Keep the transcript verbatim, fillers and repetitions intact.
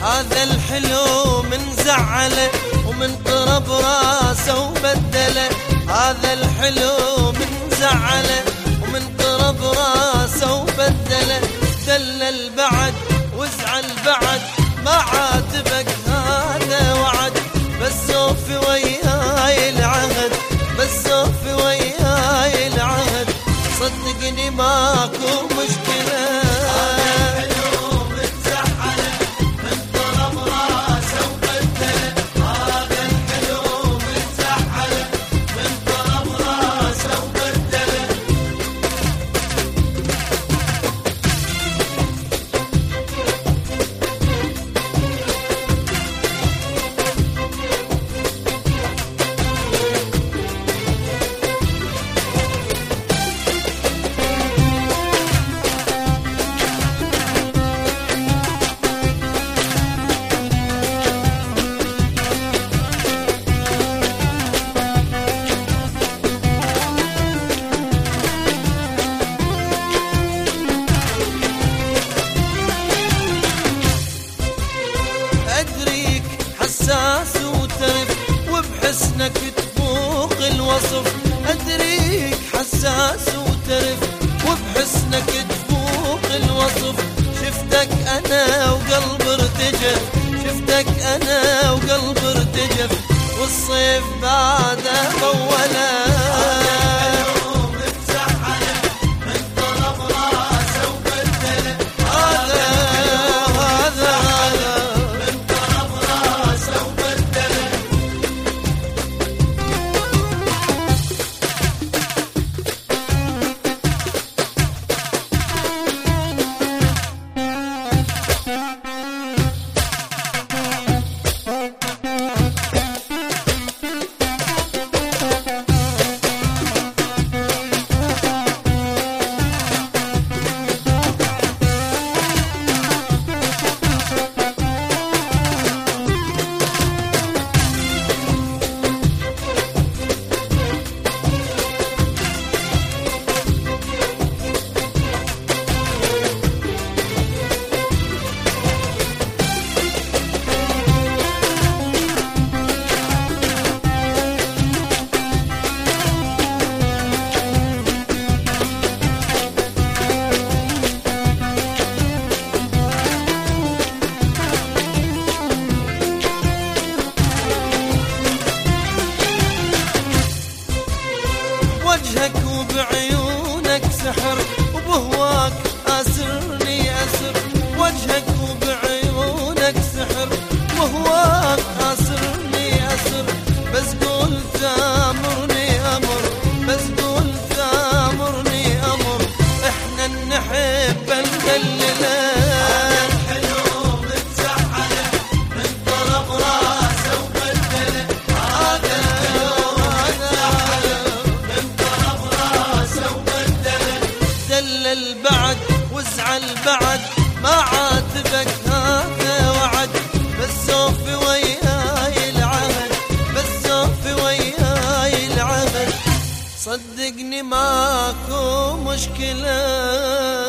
هذا الحلو من زعله ومن قرب راسه وبدله. هذا الحلو من زعله ومن قرب راسه وبدله. دلل بعد وازعل بعد ما عاتبك هذا وعد. بس سوف وياي العهد بس سوف وياي العهد. صدقني ماكو مشكلة. حساس وترف وبحسنك تفوق الوصف. أدريك حساس وترف وبحسنك تفوق الوصف. شفتك أنا وقلب ارتجف شفتك أنا وقلب ارتجف. والصيف بعده طوله. وجهك وبعيونك سحر وبهواك أسرني أسر. وجهك وبعيونك سحر وبهواك أسرني أسر. بس قول تامرني أمر بس قول تامرني أمر. احنا نحب ندلله. بعد وازعل بعد ما عاتبك هذا وعد. بس سوف وياي العهد بس سوف وياي العهد. صدقني ماكو مشكلة.